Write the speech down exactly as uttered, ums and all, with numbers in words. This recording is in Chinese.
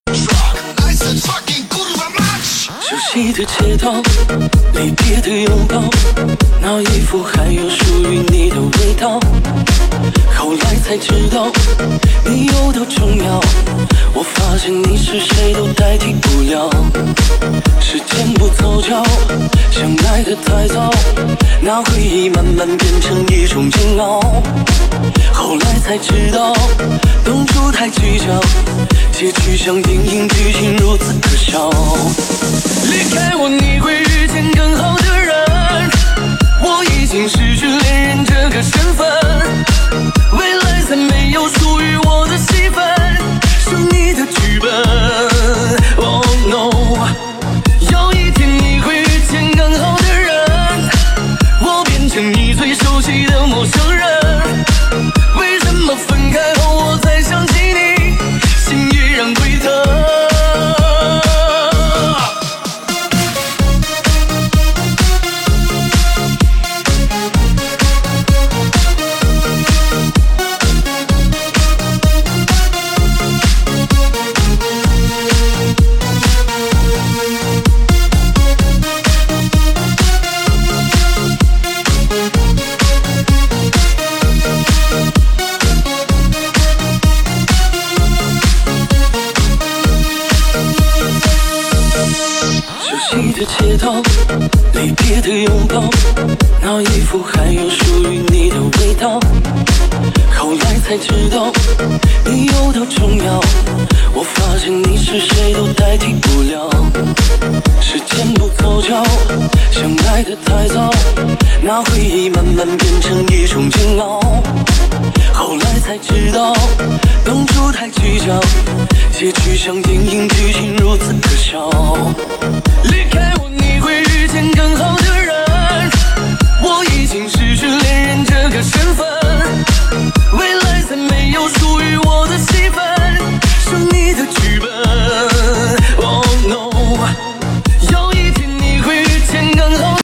熟悉的街道，离别的拥抱，那衣服还有属于你的味道。后来才知道，你有多重要。我发现你是谁都代替不了。时间不凑巧，相爱的太早，那回忆慢慢变成一种煎熬。后来才知道，当初太计较，结局像电影剧情如此可笑。离开我，你会遇见更好的人。我已经失去恋人这个身份，未来再没有属于我的戏份，是你的剧本。Oh no， 有一天你会遇见更好的人，我变成你最熟悉的陌生人。为什么分开后我才想起你，心依然归特。的街道，离别的拥抱，那衣服还有属于你的味道。后来才知道，你有多重要。我发现你是谁都代替不了。时间不凑巧，相爱的太早，那回忆慢慢变成一种煎熬。后来才知道，当初太计较，结局像电影剧情如此可笑。离开